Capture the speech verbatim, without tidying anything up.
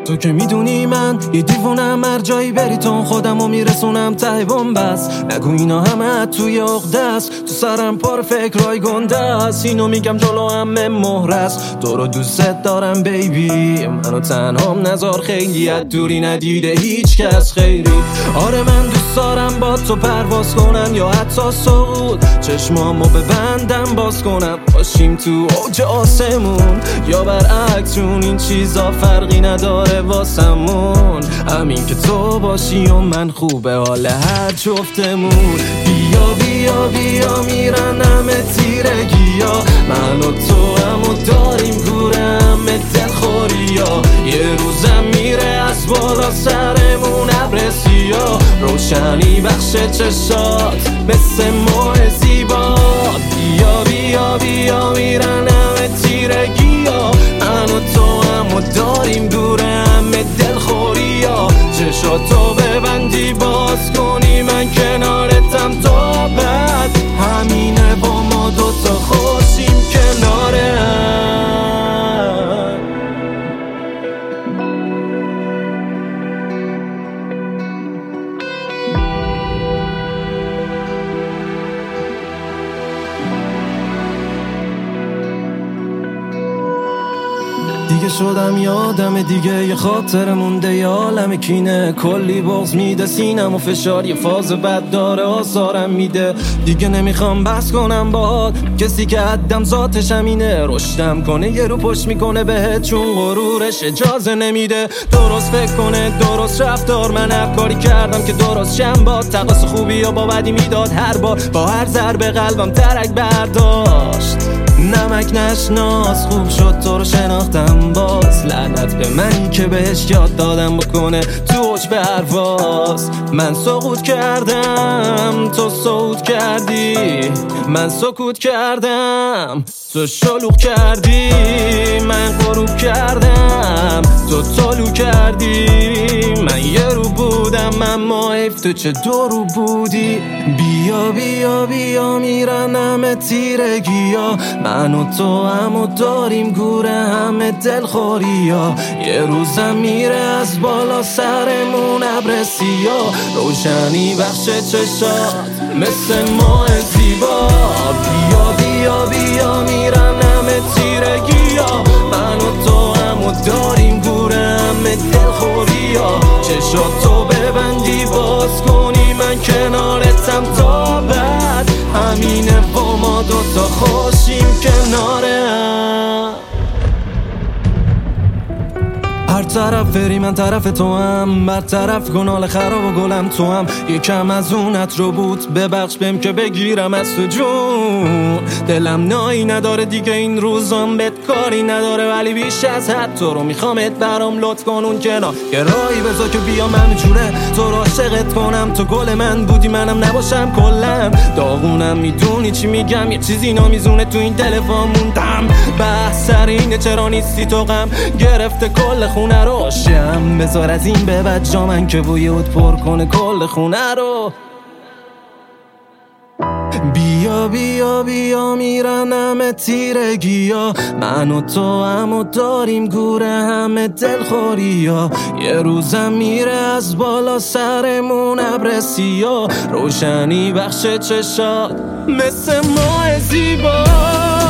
تو که میدونی من یه دیوونم، هر جایی بری تون خودمو میرسونم ته بنبست. نگو اینا همه توی عقده است، تو سرم پر فکرای گنده است. اینو میگم جلو همه مهر است، تو رو دوست دارم بیبی، منو تنهام نذار خیلی، از دوری ندیده هیچ کس خیلی. آره من دوست دارم با تو پرواز کنم یا حتی صعود، چشمامو ببندم باز کنم، باشیم تو اوج آسمون یا برعکس، چون این چیزا فرقی نداره واسمون. همین که تو باشی و من خوبه حال هر جفتمون. بیا بیا بیا میرن همه تیرگیا، من و تو همو داریم گوره همه دلخوریا. یه روزم میره از بالا سرمون ابر سیاه، روشنی بخش چشات مثل ماه زیبا. بیا بیا بیا میرن همه تیرگیا، من و تو همو داریم دوره همه دلخوریا. چشاتو ببندی باز کنی من کنارتم تا بعد، همینه با ما دوتا خوشیم کناره هم. دیگه شدم یادم دیگه، یه خاطر مونده یه عالم کینه، کلی بغض میده سینم و فشار، یه فاز بد داره آزارم میده. دیگه نمیخوام بس کنم باهات، کسی که عدم ذاتشم اینه، رشدم کنه یه رو پشت میکنه بهت، چون غرورش اجازه نمیده درست فکر کنه درست رفتار. من هر کاری کردم که درست شم با تقاس خوبی یا با بدی میداد، هر بار با هر ضربه قلبم ترک برداشت. نمک نشناس خوب شد تو رو شناختم باز، لعنت به منی که بهش یاد دادم بکنه تو اوج پرواز. من سقوط کردم تو صعود کردی، من سکوت کردم تو شلوغ کردی، من غروب کردم تو طلوع کردی. من یه رو بودم اما حیف تو چه دو رو بودی. بیا بیا بیا میرن همه تیرگیا، من و تو همو داریم گوره همه دلخوریا. یه روزم میره از بالا سرمون ابر سیاه، روشنی بخش چشات مثل ماه زیبا. بیا بیا بیا میرن همه تیرگیا، من و تو همو داریم گوره همه دلخوریا. چشاتو ببندی باز کنی من کنارتم تا بعد، همینه با ما دوتا خوشیم کناره هم. هر طرف بری من طرف تو هم، بر طرف گناه خراب و گلم تو هم. یکم از اونت رو بود ببخش بهم که بگیرم از تو جون. دلم نایی نداره دیگه این روزام بهت کاری نداره، ولی بیش از حد تو رو میخوامت برام لطف کن اون کنار. یه راهی بذار که بیا من جوره تو رو عاشقت کنم، تو گل من بودی منم نباشم کلم. داغونم میدونی چی میگم، یه چیزی نامیزونه تو این دل موندم. بحث سر اینه چرا نیستی تو، غم گرفته کل خونه رو. شم بذار از این به بعد جامن که بوی اود پر کنه کل خونه رو. بیا بیا بیا میرن همه تیرگیا، من و تو همو داریم گوره همه دلخوریا. یه روزم میره از بالا سرمون ابر سیاه، روشنی بخش چشات مثل ماه زیبا.